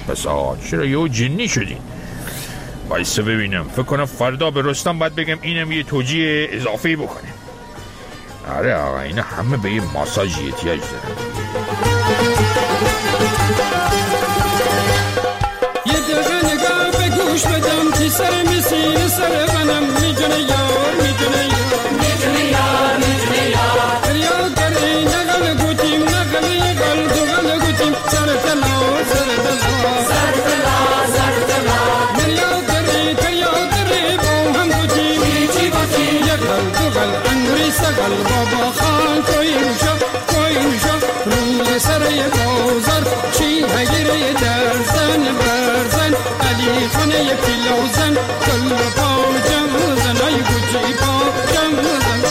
پسر چرا یهو جنی شدین؟ وایسا ببینم، فکر کنم فردا به رستم باید بگم اینم یه توجیه اضافی بکنه. آره آقا اینا همه به یه ماساژی احتیاج دارن. یه دقیقه نگاه به گوش بدم تی سر مسیر سر منم میدونه یار میدونه یار میدونه یار میدونه یار فریاد داری نقل گوتیم نقل یقل دوغل گوتیم سر تلا سر تلا سر تلا سر تلا فریاد داری فریاد داری با هم گوتیم چی گوتیم یقل دوغل انگوری سقل بابا خان کوی روشا روی سر یه بازار چی هگیره درزن برزن علی خانه یه پیلوزن کل پا جمزن ای گوچی پا جمزن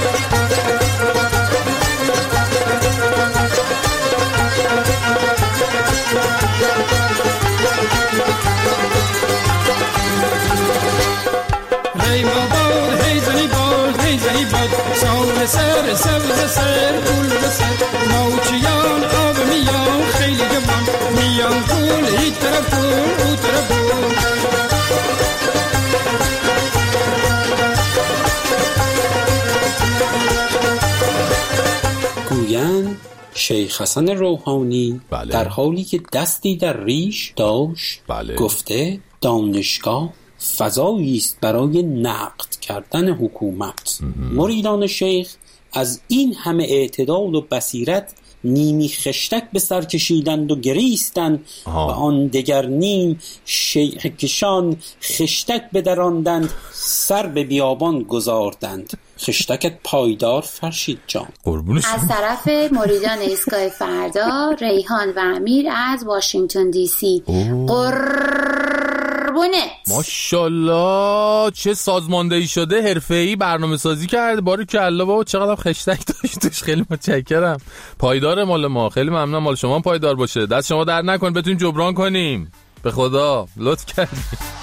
ری بابا هی زنی باد هی زنی باد سال سر سبز سر پول سر موچیان آب میان خیلی جوان میان پول این طرف پول اون طرف پول. گویند شیخ حسن روحانی در حالی که دستی در ریش داشت گفته دانشگاه فضایی است برای نقد کردن حکومت. مریدان شیخ از این همه اعتدال و بصیرت نیمی خشتک به سر کشیدند و گریستند و آن دگر نیم شیخ کشان خشتک بدراندند سر به بیابان گذاردند. خشتکت پایدار فرشید جان. از طرف مریدان ایستگاه فردا ریحان و امیر از واشنگتن دی سی. ماشاءالله چه سازماندهی شده، حرفه‌ای برنامه سازی کرده. باریکلا بابا چقدر خشتک داشتش. خیلی متشکرم. پایدار مال ما. خیلی ممنونم. مال شما پایدار باشه. دست شما در نکن بتونیم جبران کنیم. به خدا لطف کردی.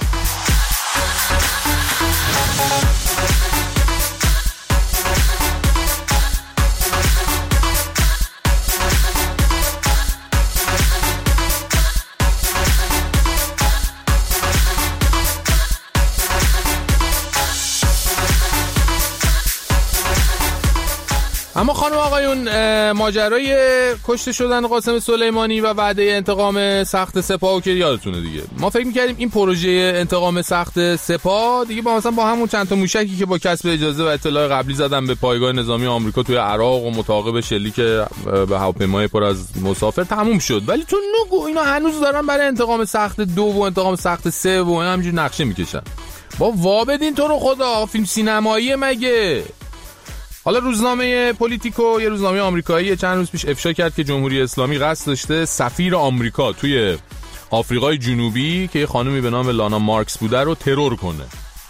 اما خانم آقایون، ماجرای کشته شدن قاسم سلیمانی و وعده انتقام سخت سپاه که یادتونه دیگه. ما فکر می‌کردیم این پروژه انتقام سخت سپاه دیگه با همون چند تا موشکی که با کسب اجازه و اطلاع قبلی زدن به پایگاه نظامی آمریکا توی عراق و متعاقب شلیک به هواپیمای پر از مسافر تموم شد. ولی تو نگو اینا هنوز دارن برای انتقام سخت 2 و انتقام سخت 3 و همینجوری نقشه میکشن. با وابدین تو رو خدا، فیلم سینمایی مگه؟ حالا روزنامه پولیتیکو، یه روزنامه آمریکایی، چند روز پیش افشا کرد که جمهوری اسلامی قصد داشته سفیر آمریکا توی آفریقای جنوبی که یه خانمی به نام لانا مارکس بوده رو ترور کنه.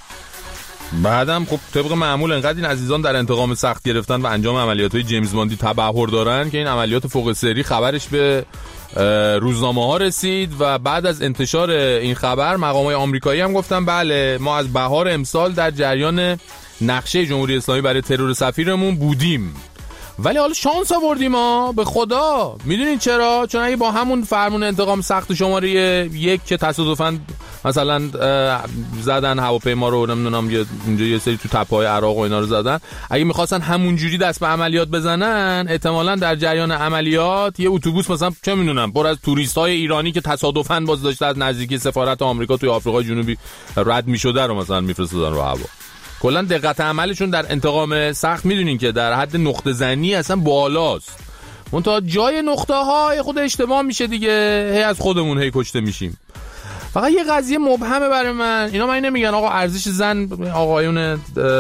بعدم خب طبق معمول انقدر این عزیزان در انتقام سخت گرفتن و انجام عملیات‌های جیمز باندی تبحر دارن که این عملیات فوق سری خبرش به روزنامه‌ها رسید و بعد از انتشار این خبر مقامات آمریکایی هم گفتن بله ما از بهار امسال در جریان نقشه جمهوری اسلامی برای ترور سفیرمون بودیم. ولی حالا شانس آوردیم به خدا. میدونین چرا؟ چون اگه با همون فرمون انتقام سخت شماره 1 که تصادفاً مثلا زدن هواپیما رو، نمیدونم اونجا یه سری تو تپه‌های عراق و اینا رو زدن، اگه می‌خواستن همونجوری دست به عملیات بزنن، احتمالاً در جریان عملیات یه اتوبوس مثلا چه میدونم پر از توریست‌های ایرانی که تصادفاً باز داشته از نزدیکی سفارت آمریکا توی آفریقای جنوبی رد می‌شده رو مثلا می‌فرستادن رو هوا. کلا دقت عملشون در انتقام سخت میدونین که در حد نقطه زنی اصلا بالاست. اون تا جای نقطه ها خود اشتباه میشه دیگه، هی از خودمون هی کشته میشیم. فقط یه قضیه مبهمه برای من. اینا من نمیگن آقا ارزش زن، آقایون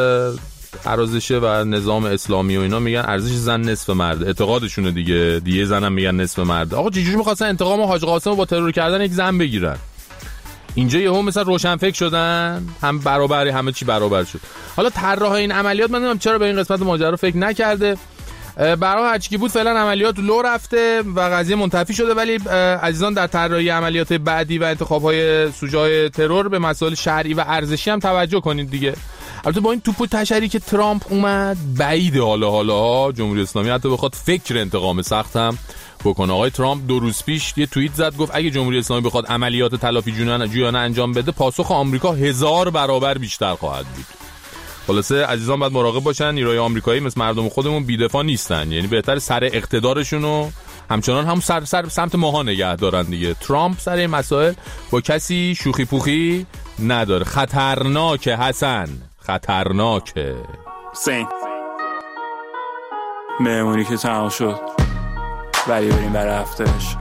ارزشه و نظام اسلامی و اینا میگن ارزش زن نصف مرد، اعتقادشونه دیگه زنم میگن نصف مرد. آقا چجوری می‌خواستن انتقام حاج قاسم رو با ترور کردن یک زن بگیرن؟ اینجا یهو مثلا روشنفکر شدن، هم برابری، همه چی برابر شد. حالا طراح این عملیات من نمیدونم چرا به این قسمت ماجرا فکر نکرده. برای هر چی بود فعلا عملیات لو رفته و قضیه منتفی شده، ولی عزیزان در طراحی عملیات بعدی و انتخاب‌های سوژه‌های ترور به مسائل شرعی و ارزشی هم توجه کنید دیگه. البته با این توپ و تشری که ترامپ اومد بعیده حالا جمهوری اسلامی حتی بخواد فکر انتقام سخت هم بکنه. آقای ترامپ 2 روز پیش یه توییت زد، گفت اگه جمهوری اسلامی بخواد عملیات تلافی جویانه انجام بده، پاسخ آمریکا 1000 برابر بیشتر خواهد بود. خلاصه عزیزان باید مراقب باشن، نیروهای آمریکایی مثل مردم خودمون بی‌دفاع نیستن، یعنی بهتر سر اقتدارشون رو همچنان هم سر سمت ماها نگه دارن دیگه. ترامپ سر این مسائل با کسی شوخی پوخی نداره. خطرناکه حسن، خطرناکه. سین مهمونی که تمام شد ولی بریم برای هفتهش.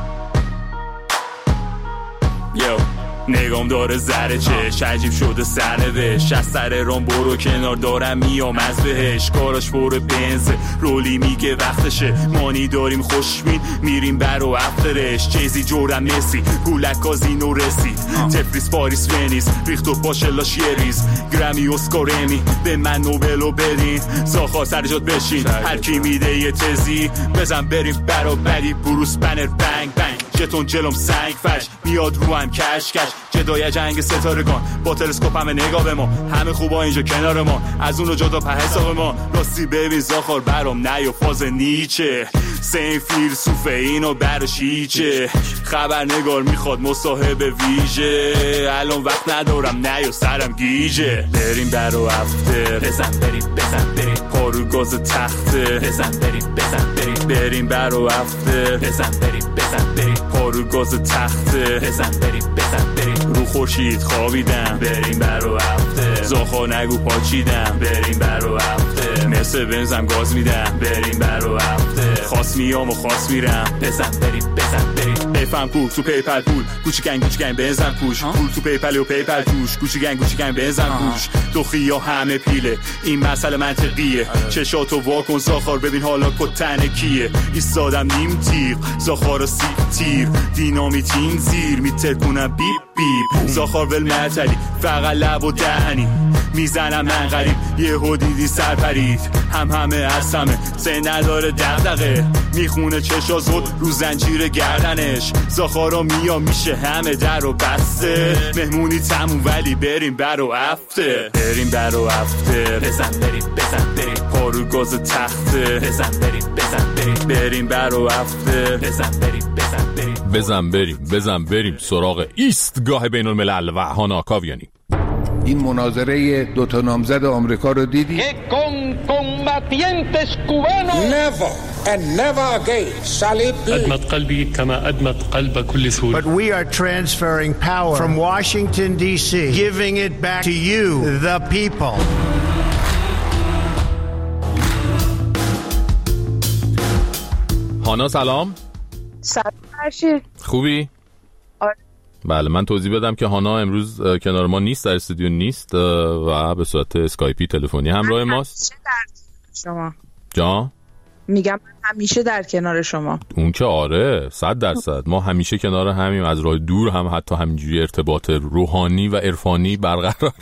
یو نگام داره زره چش، عجیب شده سرنوشت، از سر رام برو کنار دارم میام از بهش، کاراش پر بنز رولی میگه وقتشه، مانی داریم خوشبین میریم برو افترش، چیزی جورم مسی گولک کازینو رسید، تفریس پاریس ونیز ریخت و پاشلاش یه ریز، گرمی اسکار امی به من نوبلو بدین، ساخا سرجات بشین هر کی میده یه تزی، بزن بریم برو بدی بروس بنر بنگ بنگ، جتون جلوم سنگ فش میاد رو هم کش کش، جدای جنگ ستارگان با تلسکوپ همه نگاه به ما، همه خوبا اینجا کنار ما، از اون رو جدا په حساب ما، راستی ببین زاخار برام نیو فاز نیچه، سین فیلسوفه اینو براش هیچه، خبرنگار میخواد مصاحبه ویژه، الان وقت ندارم نیو سرم گیجه، بریم برو افتر بزن بریم پارو گاز تخته بزن بریم برو افتر بزن بریم پارو گاز تخته بزن بریم رو خورشید خوابیدم بریم برو هفته، زاخا نگو پاچیدم بریم برو هفته، مثل بنزم گاز میدم بریم برو هفته، خواست میام و خواست میرم بزن بریم بفهم پول تو پیپل پول گوچیگن بنزن کوش، پول تو پیپل و پیپل توش گوچیگن بنزن کوش، تو خیا همه پیله این مسئله منطقیه، چشاتو واکن زاخار ببین حالا کتنه کیه، ایستادم نیم تیغ زاخارو سیب تیر دینامیت این زیر میترکونم بیب بیب، زاخار ول معتلی فقط لب و دهنی میزنم من غریب یه دیدی سر پرید، همه از همه سه نداره دغدغه، میخونه چشا زود رو زنجیر گردنش، زاخارا میام میشه همه در و بسته، مهمونی تموم ولی بریم برو افتر بزن بریم پارو گاز تخته بزن بریم برو افتر بزن بریم سراغ ایستگاه بین الملل و هانا کاویانی. این مناظره 2 نامزد آمریکا رو دیدی؟ Never and never again shall it be. أدمت قلبي كما أدمت قلب كل سوري. But we are transferring power from Washington D.C., giving it back to you, the people. هانا سلام. سلام فرشید. خوبی؟ آره. بله من توضیح بدم که هانا امروز کنار ما نیست، در استودیو نیست و به صورت اسکایپی تلفنی همراه ماست. شما جا؟ میگم همیشه در کنار شما. اون که آره 100%، ما همیشه کنار همیم، از راه دور هم حتی همینجوری ارتباط روحانی و عرفانی برقرار.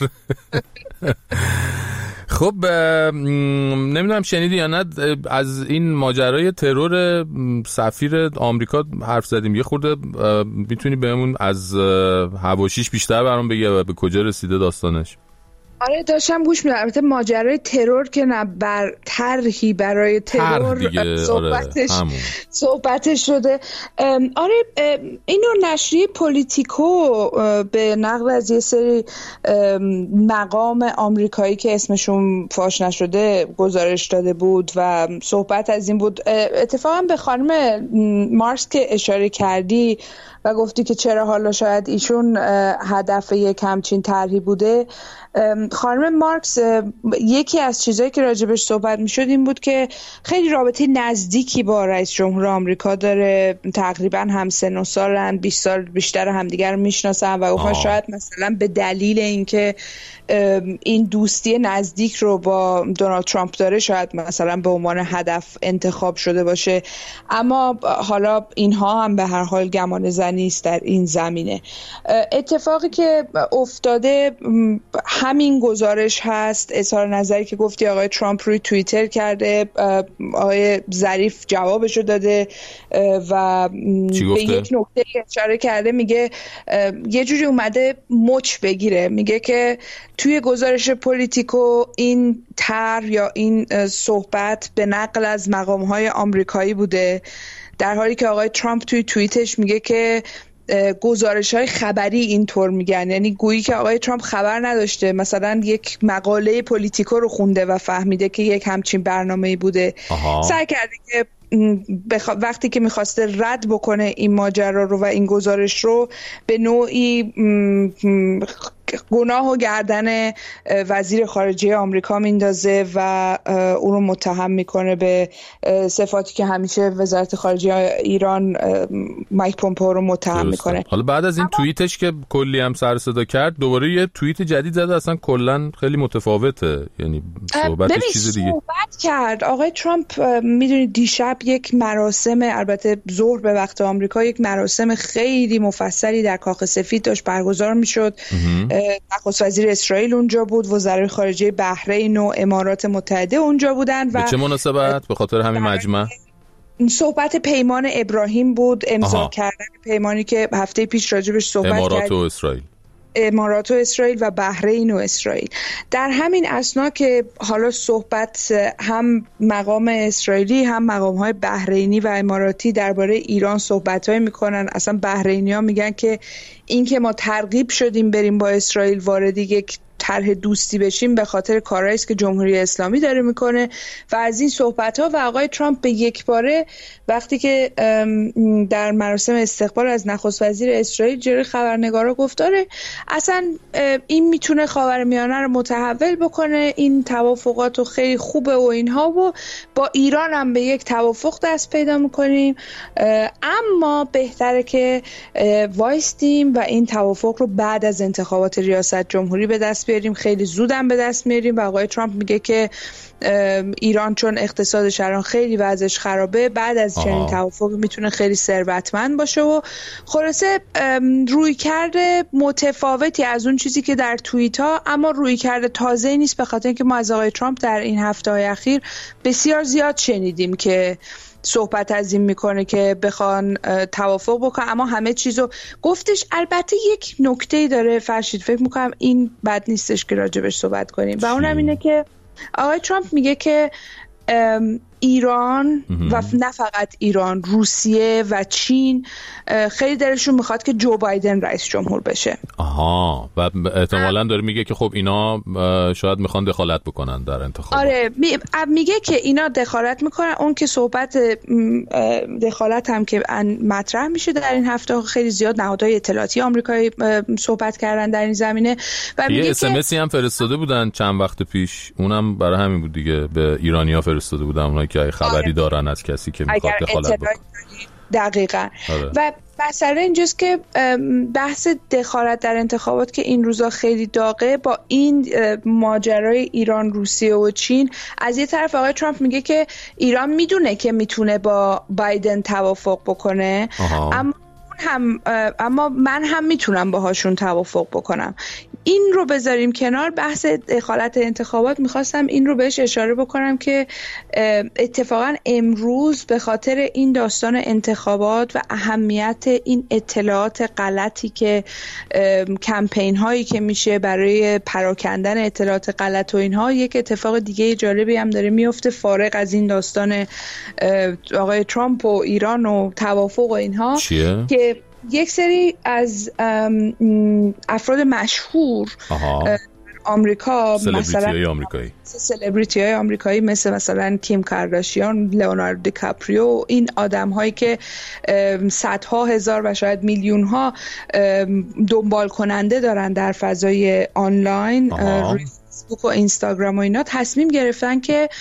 خب نمیدونم شنیدی یا نه از این ماجرای ترور سفیر آمریکا حرف زدیم، یه خورده میتونی بهمون از حواشیش بیشتر برام بگی و به کجا رسیده داستانش؟ آره داشتم گوش میدم. البته ماجرای ترور که نه، بر طرحی برای ترور صحبتش شده. آره اینو نشریه پولیتیکو به نقل از یه سری مقام آمریکایی که اسمشون فاش نشده گزارش داده بود و صحبت از این بود. اتفاقا به خانم مارکس که اشاره کردی و گفتی که چرا حالا شاید ایشون هدف یک همچین طرحی بوده، خانم مارکس یکی از چیزایی که راجبش صحبت میشد این بود که خیلی رابطه نزدیکی با رئیس جمهور آمریکا داره، تقریبا هم سن و سالن، 20 سال بیشتر همدیگر رو میشناسن و گفتن شاید مثلا به دلیل اینکه این دوستی نزدیک رو با دونالد ترامپ داره شاید مثلا به عنوان هدف انتخاب شده باشه، اما حالا اینها هم به هر حال گمان زنی است در این زمینه. اتفاقی که افتاده همین همون گزارش هست، اظهار نظری که گفتی آقای ترامپ روی توییتر کرده، آقای ظریف جوابشو داده و به یک نکته اشاره کرده، میگه یه جوری اومده مچ بگیره، میگه که توی گزارش پولیتیکو این طرح یا این صحبت به نقل از مقام‌های آمریکایی بوده، در حالی که آقای ترامپ توی توییتش میگه که گزارش‌های خبری اینطور میگن، یعنی گویی که آقای ترامپ خبر نداشته، مثلا یک مقاله پولیتیکو رو خونده و فهمیده که یک همچین برنامه‌ای بوده. سعی کرده که وقتی که میخواسته رد بکنه این ماجرا رو و این گزارش رو، به نوعی گناه و گردن وزیر خارجه آمریکا میندازه و اون رو متهم میکنه به صفاتی که همیشه وزارت خارجه ایران مایک پومپئو رو متهم میکنه. حالا بعد از این توییتش که کلی هم سر صدا کرد، دوباره یه توییت جدید زده، اصلا کلا خیلی متفاوته، یعنی صحبتش چیز دیگه. صحبت کرد آقای ترامپ، میدونید دیشب یک مراسم، البته ظهر به وقت آمریکا، یک مراسم خیلی مفصلی در کاخ سفید داشت برگزار میشد. نخست وزیر اسرائیل اونجا بود، وزرای خارجه بحرین و امارات متحده اونجا بودن. و به چه مناسبت؟ به خاطر همین مجمع صحبت پیمان ابراهیم بود، امضا کردن پیمانی که هفته پیش راجبش صحبت کردیم، امارات و اسرائیل و بحرین و اسرائیل. در همین اثنا که حالا صحبت هم مقام اسرائیلی هم مقام‌های بحرینی و اماراتی درباره ایران صحبت‌های میکنن. اصلا بحرینی‌ها میگن که این که ما ترغیب شدیم بریم با اسرائیل وارد یک طرح دوستی بشیم به خاطر کارهایی است که جمهوری اسلامی داره میکنه و از این صحبت‌ها. و آقای ترامپ به یک باره وقتی که در مراسم استقبال از نخست وزیر اسرائیل جلوی خبرنگارا گفت داره اصلا این میتونه خاورمیانه رو متحول بکنه، این توافقات خیلی خوبه و اینها، و با ایران هم به یک توافق دست پیدا میکنیم، اما بهتره که وایستیم و این توافق رو بعد از انتخابات ریاست جمهوری به دست بیاریم، خیلی زودم به دست میاریم. و آقای ترامپ میگه که ایران چون اقتصادش الان خیلی وضعش خرابه، بعد از چنین توافق میتونه خیلی ثروتمند باشه. و خلاصه روی کرده متفاوتی از اون چیزی که در توییت ها، اما روی کرده تازه نیست، به خاطر اینکه ما از آقای ترامپ در این هفته‌های اخیر بسیار زیاد شنیدیم که صحبت از این میکنه که بخوان توافق بکنن، اما همه چیزو گفتش. البته یک نکته‌ای داره فرشید، فکر میکنم این بد نیستش که راجبش صحبت کنیم، و اونم اینه که آقای ترامپ میگه که ایران و نه فقط ایران، روسیه و چین خیلی دلشون میخواد که جو بایدن رئیس جمهور بشه. و احتمالاً داره میگه که خب اینا شاید میخوان دخالت بکنن در انتخابات. آره میگه که اینا دخالت میکنن. اون که صحبت دخالت هم که مطرح میشه در این هفته، خیلی زیاد نهادهای اطلاعاتی آمریکایی صحبت کردن در این زمینه و یه اسمسی هم فرستاده بودن چند وقت پیش، اونم برای همین بود دیگه، به ایرانی‌ها فرستاده بودن اونایی که خبری دارن از کسی که میخواد دخالت بکنه. دقیقاً. و مسئله اینجاست که بحث دخالت در انتخابات که این روزا خیلی داغه، با این ماجرای ایران، روسیه و چین، از یه طرف آقای ترامپ میگه که ایران میدونه که میتونه با بایدن توافق بکنه، اما من هم میتونم باهاشون توافق بکنم. این رو بذاریم کنار، بحث دخالت انتخابات. میخواستم این رو بهش اشاره بکنم که اتفاقا امروز به خاطر این داستان انتخابات و اهمیت این اطلاعات غلطی که کمپین هایی که میشه برای پراکندن اطلاعات غلط و اینها، یک اتفاق دیگه جالبی هم داره میفته فارغ از این داستان آقای ترامپ و ایران و توافق و اینها. چیه؟ که یک سری از افراد مشهور آمریکا، مثلا سلبریتی های آمریکایی مثلا کیم کارداشیان، لئوناردو دیکاپریو، این آدم هایی که صدها هزار و شاید میلیون ها دنبال کننده دارن در فضای آنلاین، روی فیسبوک و اینستاگرام و اینا، تصمیم گرفتن که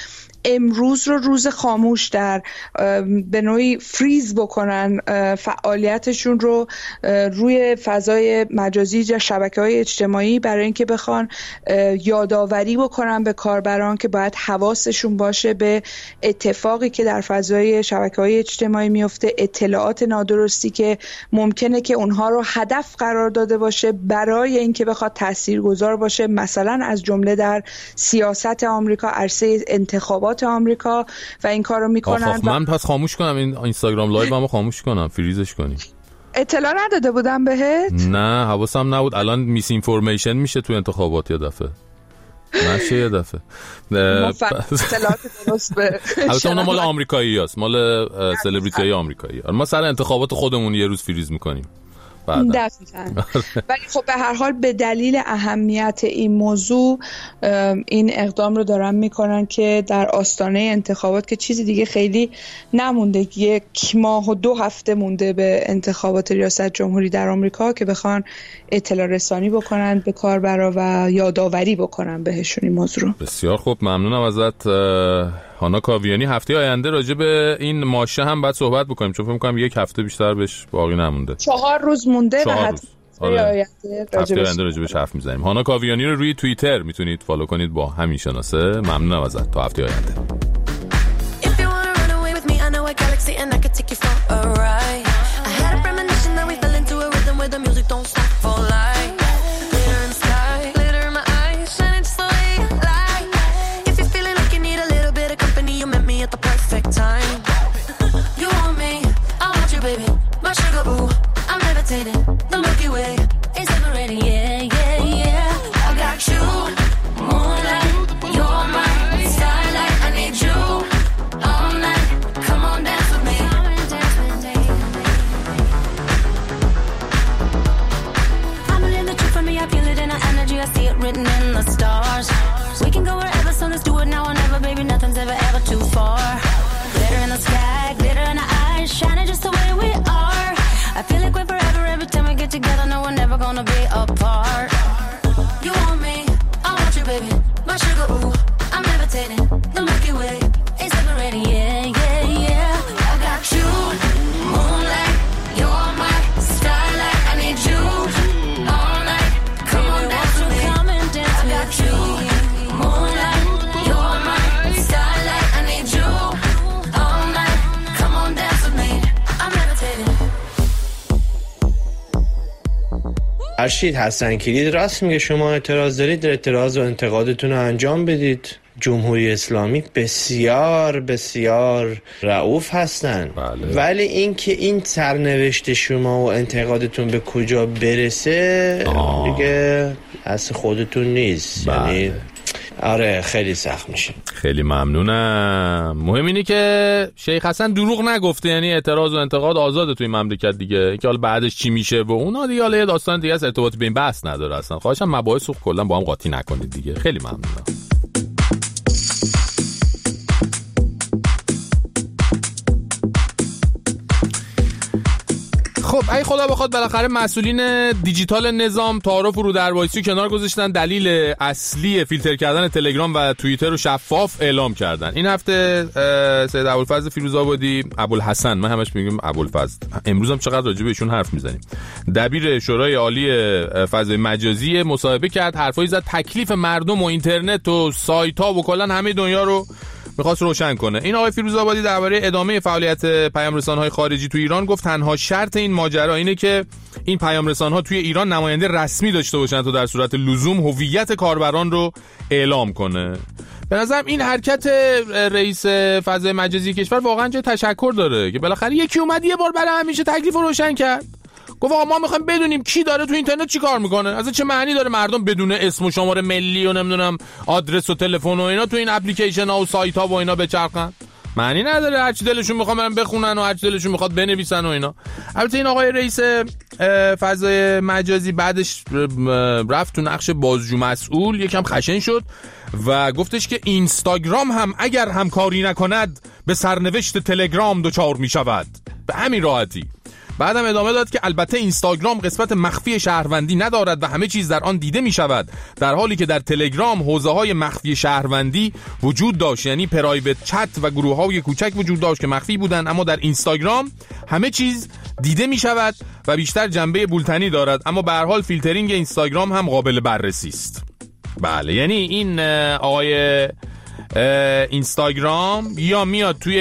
امروز رو روز خاموش در به نوعی فریز بکنن فعالیتشون رو روی فضای مجازی یا شبکه‌های اجتماعی، برای اینکه بخوان یادآوری بکنن به کاربران که باید حواسشون باشه به اتفاقی که در فضای شبکه‌های اجتماعی میفته، اطلاعات نادرستی که ممکنه که اونها رو هدف قرار داده باشه برای اینکه بخواد تاثیرگذار باشه، مثلا از جمله در سیاست آمریکا، عرصه انتخابات آمریکا، و این کارو میکنن. من پس خاموش کنم این اینستاگرام لایومو خاموش کنم، فریزش کنیم؟ اطلاع نداده بودم بهت؟ نه حواسم نبود. الان میس اینفورمیشن میشه تو انتخابات یه دفعه نشه یه دفعه اطلاعات درست به البته اون مال آمریکایی هست، مال سلبریتی های آمریکایی. ما سر انتخابات خودمون یه روز فریز میکنیم دقیقاً. ولی خب به هر حال به دلیل اهمیت این موضوع این اقدام رو دارن میکنن که در آستانه انتخابات که چیزی دیگه خیلی نمونده، 1 ماه و 2 هفته مونده به انتخابات ریاست جمهوری در آمریکا، که بخوان اطلاع رسانی بکنن به کاربرا و یادآوری بکنن بهشون این موضوع رو. بسیار خوب، ممنونم ازت هانا کاویانی. هفته آینده راجع به این ماشه هم باید صحبت بکنیم، چون فکر می‌کنم 1 هفته بیشتر بهش باقی نمونده. 4 روز مونده و هفته آینده راجع بهش حرف میزنیم. هانا کاویانی رو روی توییتر میتونید فالو کنید با همین شناسه. ممنونم ازت، تا هفته آینده. فرشید حسن کلید راست میگه، شما اعتراض دارید، اعتراض و انتقادتون رو انجام بدید. جمهوری اسلامی بسیار بسیار رؤوف هستن. بله. ولی این که این سرنوشت شما و انتقادتون به کجا برسه دیگه از خودتون نیست. بله. یعنی آره خیلی سخت میشه. خیلی ممنونم. مهم اینه که شیخ حسن دروغ نگفته، یعنی اعتراض و انتقاد آزاده توی مملکت دیگه، که حالا بعدش چی میشه و اونا دیگه حالا یه داستان دیگه است، ارتباط به این بحث نداره اصلا. خواهشم مباحث رو کلا با هم قاطی نکنید دیگه. خیلی ممنونم. خب ای خدا بخواد بالاخره مسئولین دیجیتال نظام تعارف رو در وایسی کنار گذاشتن، دلیل اصلی فیلتر کردن تلگرام و توییتر رو شفاف اعلام کردن. این هفته سید ابوالفضل فیروزآبادی، ابوالحسن، من همش میگم ابوالفضل، امروز هم چقدر راجع بهشون حرف میزنیم، دبیر شورای عالی فضای مجازی مصاحبه کرد، حرفایی زد تکلیف مردم و اینترنت و سایت ها و کلا همه دنیا رو میخواست روشن کنه. این آقای فیروزآبادی درباره ادامه فعالیت پیام‌رسان‌های خارجی تو ایران گفت تنها شرط این ماجرا اینه که این پیام‌رسان‌ها توی ایران نماینده رسمی داشته باشن تا در صورت لزوم هویت کاربران رو اعلام کنه. به نظرم این حرکت رئیس فضای مجازی کشور واقعا جای تشکر داره که بالاخره یکی اومد یه بار برای همیشه تکلیف رو روشن کرد. گفت آقا ما میخوایم بدونیم کی داره تو اینترنت چی کار میکنه، اصلا چه معنی داره مردم بدون اسم و شماره ملی و نمیدونم آدرس و تلفن و اینا تو این اپلیکیشن ها و سایت ها و اینا بچرخن؟ معنی نداره، هر چی دلشون میخواد برن بخونن و هر چی دلشون میخواد بنویسن و اینا. البته این آقای رئیس فضای مجازی بعدش رفت تو نقش بازجو مسئول، یکم خشن شد و گفتش که اینستاگرام هم اگر همکاری نکند به سرنوشت تلگرام دچار میشود. به همین راحتی. بعدم ادامه داد که البته اینستاگرام قسمت مخفی شهروندی ندارد و همه چیز در آن دیده می شود، در حالی که در تلگرام حوزه‌های مخفی شهروندی وجود داشت، یعنی پرایوت چت و گروه‌های کوچک وجود داشت که مخفی بودند، اما در اینستاگرام همه چیز دیده می شود و بیشتر جنبه بولتنی دارد، اما به هر حال فیلترینگ اینستاگرام هم قابل بررسی است. بله، یعنی این آقای اینستاگرام یا میاد توی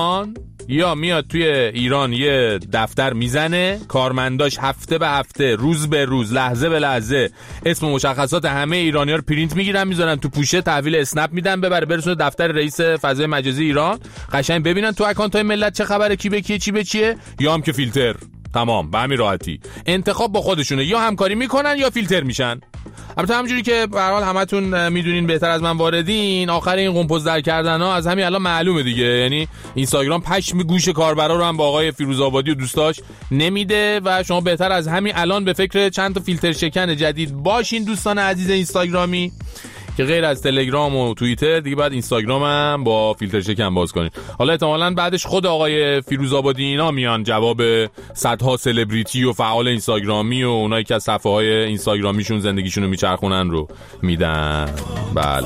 ایران یه دفتر میزنه، کارمنداش هفته به هفته، روز به روز، لحظه به لحظه اسم و مشخصات همه ایرانی‌ها رو پرینت میگیرن، میذارن تو پوشه، تحویل اسنپ میدن، ببره برسونه دفتر رئیس فضای مجازی ایران، قشنگ ببینن تو اکانت‌های ملت چه خبره، کی به کیه، چی به چیه، یا هم که فیلتر. تمام، به همین راحتی. انتخاب با خودشونه، یا همکاری میکنن یا فیلتر میشن. البته همونجوری که به هر حال همتون میدونین بهتر از من واردین، آخر این قمپوز در کردن ها از همین الان معلومه دیگه. یعنی اینستاگرام پشم گوش کاربرا رو هم با آقای فیروزآبادی و دوستاش نمیده و شما بهتر از همین الان به فکر چند تا فیلتر شکن جدید باشین دوستان عزیز اینستاگرامی، که غیر از تلگرام و توییتر دیگه بعد اینستاگرام هم با فیلتر شکن باز کنین. حالا احتمالاً بعدش خود آقای فیروزآبادی اینا میان جواب صدها سلبریتی و فعال اینستاگرامی و اونایی که از صفحه‌های اینستاگرامیشون زندگیشون رو میچرخونن رو میدن. بله.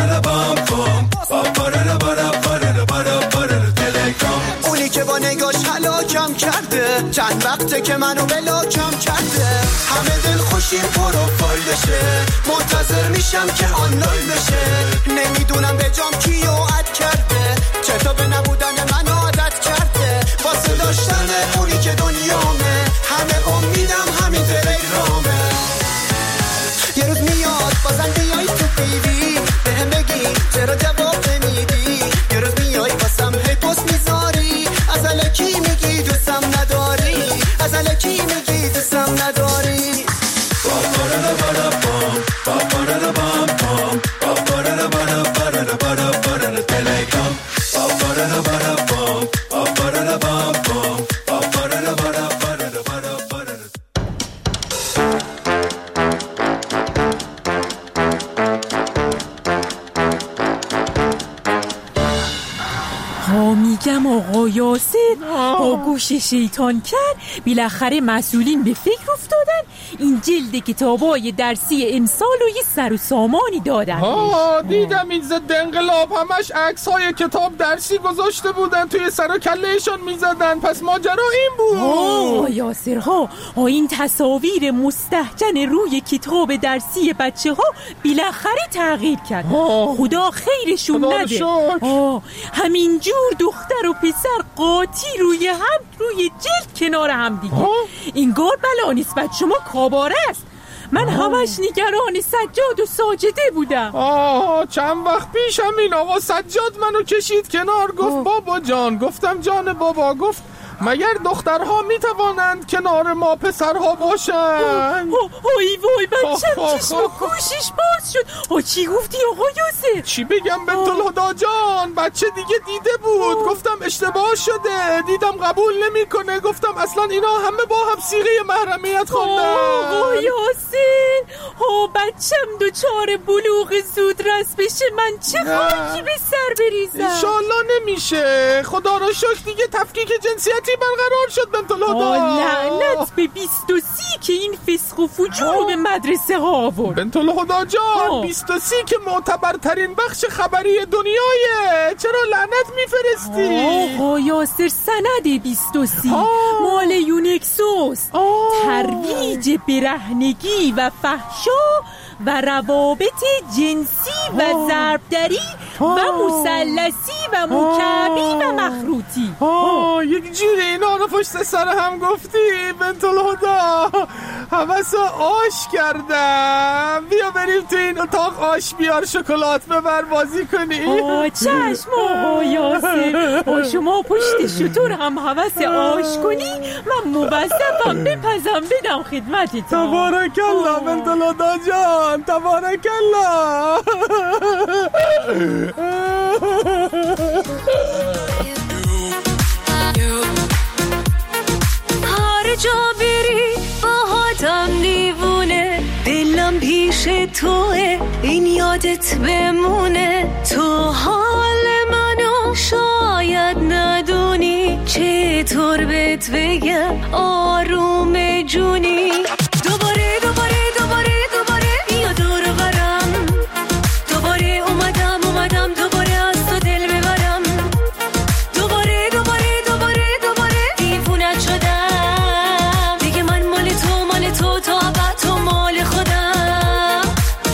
اونی که با نگاش هلاکم کرده، چند وقته که منو بلاکم کرده، همه دل خوشی پروفایلشه، منتظر میشم که آنلاین بشه، نمیدونم به جام کیو اد کرده، چطور به نبودن من عادت کرده، واسه داشتن اونی که دنیامه، همه امیدم همین تلگرامه. یه روز میاد بازم بیای تو پیوی، بهم بگی چرا جواب نمیدی، یه روز میای واسم هی پست میذاری، از الکی میگی دوستم نداری، از الکی میگی دوستم نداری. میگم آقا یاسر با گوش شیطان کرد، بالاخره مسئولین به فکر افتادن این جلد کتابای درسی امسال و یه سر و سامانی دادن. دیدم این ضد انقلاب همش عکس‌های کتاب درسی گذاشته بودن توی سر و کلهشون میزدن، پس ماجرا این بود. یاسر این تصاویر مستهجن روی کتاب درسی بچه ها بالاخره تغییر کرد. خدا خیرشون نده. همینجور دختر و پسر قاطی روی جلد کنار هم دیگه. این گار بلا نیست بچه شما کاباره است. من همش نگران سجاد و ساجده بودم. چند وقت پیش همین آقا سجاد منو کشید کنار، گفت بابا جان. گفتم جان بابا. گفت مگر دخترها میتوانند کنار ما پسرها باشند؟ وای بچم چشم و گوشش باز شد. چی گفتی آقا یاسر؟ چی بگم بنت الهدی جان، بچه دیگه دیده بود. گفتم اشتباه شده، دیدم قبول نمیکنه. گفتم اصلا اینا همه با هم صیغه محرمیت خوندن. آقا یاسر بچم دوچار بلوغ زودرس بشه، من چه خاکی به سر بریزم؟ انشالله نمیشه، خدا را شکر دیگه تفکیک جنسیتی برقرار شد بنت الهدی. لعنت به 23 که این فسق و فجور به مدرسه ها آورد. بنت الهدی جان 23 که معتبرترین بخش خبری دنیایه، چرا لعنت میفرستی؟ آقا یاسر سند 23 مال یونکسوس، ترویج برهنگی و فحشا و روابط جنسی و ضربدری و مثلثی و مکعبی و مخروطی. یک جوری اینا رو پشت سر هم گفتی بنت الهدی، حوث آش کردم. بیا بریم تو این اتاق آش بیار شکلات ببر بازی کنی. چشم آقا یاسر، شما پشت شطور هم حوث آش کنی، من موظفم بپزم بدم خدمتتون. تبارک الله بنت الهدی جان، تبارک الله. هر جا بری باهاتم دیوونه، دلم پیش توه این یادت بمونه. تو حال منو شاید ندونی، چطور بهت بگم آروم جونی دوباره دوباره دوباره دوباره بیا دور برم دوباره اومدم دوباره از تو دل ببرم دوباره دوباره دوباره دوباره دیوونت شدم دیگه من مال تو تا ابد تو مال خودم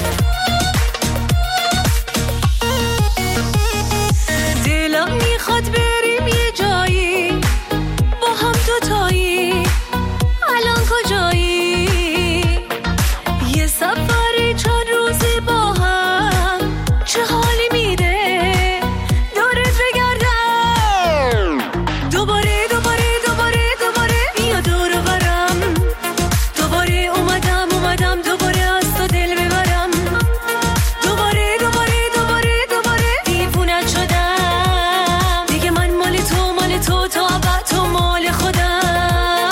دلم میخواد بریم یه جایی با هم دوتایی الان کجایی یه سفری چند روزی با هم چه حالی میده دورت بگردم دوباره دوباره دوباره دوباره بیا دور برم دوباره اومدم دوباره از تو دل ببرم دوباره دوباره دوباره دوباره دیوونت شدم دیگه من مال تو تا ابد تو مال خودم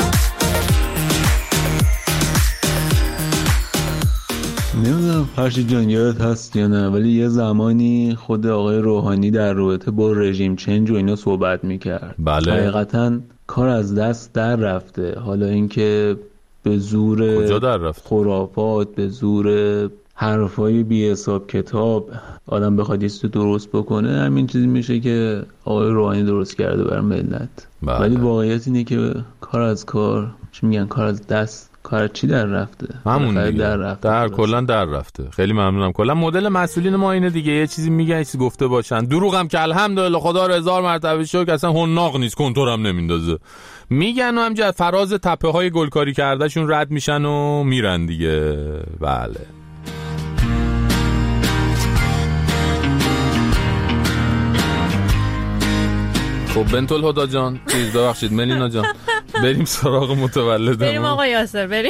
نمیدونم فرشید جان یادت هست یا نه، ولی یه زمانی خود آقای روحانی در رابطه با رژیم چنج و اینا صحبت میکرد. بله. حقیقتا کار از دست در رفته. حالا اینکه به زور کجا در رفت؟ خرافات، به زور حرفای بی حساب کتاب آدم بخواد یه چیزی درست بکنه، همین چیزی میشه که آقای روحانی درست کرده بر ملت. بله. ولی واقعیت اینه که کار از کار، چی میگن، کار از دست، کار چی در رفته؟ همون دیگه. در کلا در رفته. خیلی ممنونم. کلا مدل مسئولین ما اینه دیگه، یه چیزی میگن، یه چیزی گفته باشن. دروغم که الحمدلله خدا رو 1000 مرتبه شکر اصلا حناق نیست، کنتورم نمیندازه. میگن و همینجا فراز تپه های گلکاری کرده شون رد میشن و میرن دیگه. بله. خب بنت الهدی جان، چیز ببخشید ملینا جان، بریم سراغ متولدمون. بریم آقا یاسر بریم.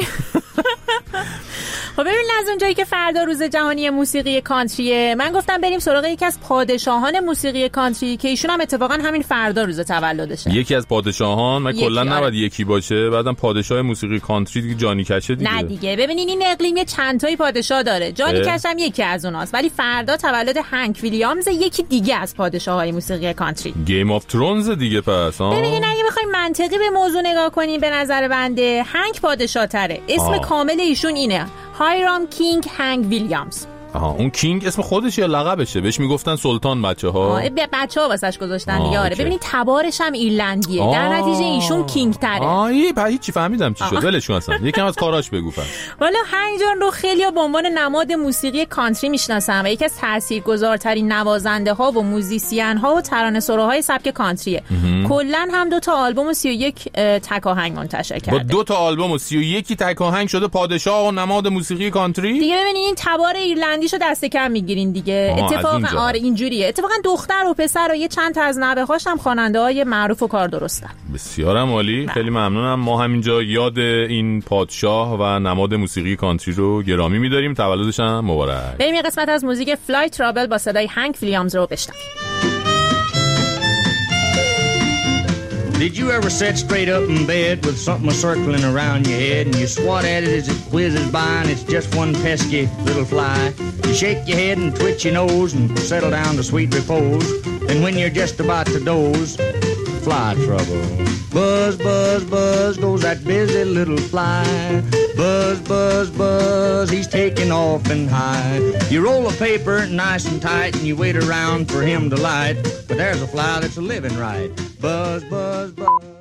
خب ببین از اونجایی که فردا روز جهانی موسیقی کانتریه، من گفتم بریم سراغ یکی از پادشاهان موسیقی کانتری که ایشون هم اتفاقا همین فردا روز تولدشه. یکی از پادشاهان، من کلا نباید یکی باشه، بعدم پادشاه موسیقی کانتری دیگه جانی کشه دیگه. نه دیگه، ببینین این اقلیم چند تایی پادشاه داره. جانی کش هم یکی از اوناست، ولی فردا تولد هنک ویلیامز، یکی دیگه از پادشاههای موسیقی کانتری. گیم آف ترونز دیگه پس. ببینین اگه بخوایم منطقی به موضوع نگاه کنیم، به نظر بنده هنک پادشاه تره. اسم کامل ایشون اینه، هایرام کینگ هنگ ویلیامز. اون کینگ اسم خودشه یا لقبشه؟ بهش میگفتن سلطان بچه‌ها. بچه‌ها واسش گذاشتن دیگه. آره ببینید تبارش هم ایرلندیه، در نتیجه ایشون کینگ تره. هیچی فهمیدم چی شد. ولشون اصلا. یکم از کاراش بگو پس. والا هنگ جان رو خیلی‌ها به عنوان نماد موسیقی کانتری میشناسن و یکی از تاثیرگذارترین نوازنده‌ها و موزیسین‌ها و ترانه‌سراهای سبک کانتریه. کلاً هم 2 تا آلبوم و 31 تک آهنگ منتشر کرده. با 2 تا آلبوم و 31 تک آهنگ شده پادشاه و نماد موسیقی کانتری. دیگه ببینید این تبار ایرلندی شو دست کم میگیرین دیگه. اتفاقا آره اینجوریه. اتفاقا دختر و پسر و یه چند تا از نوه‌هاش هم خواننده‌های معروف و کار درستن. بسیار عالی. خیلی ممنونم. ما همینجا یاد این پادشاه و نماد موسیقی کانتری رو گرامی می‌داریم. تولدش هم مبارک. بریم یه قسمت از موزیک فلای ترابل با صدای هنک ویلیامز رو بشنویم. Did you ever sit straight up in bed with something circling around your head and you swat at it as it whizzes by and it's just one pesky little fly? You shake your head and twitch your nose and settle down to sweet repose. And when you're just about to doze, fly trouble. Buzz, buzz, buzz goes that busy little fly. Buzz, buzz, buzz, he's taking off and high. You roll a paper nice and tight and you wait around for him to light. But there's a fly that's a living right. Buzz, buzz, buzz.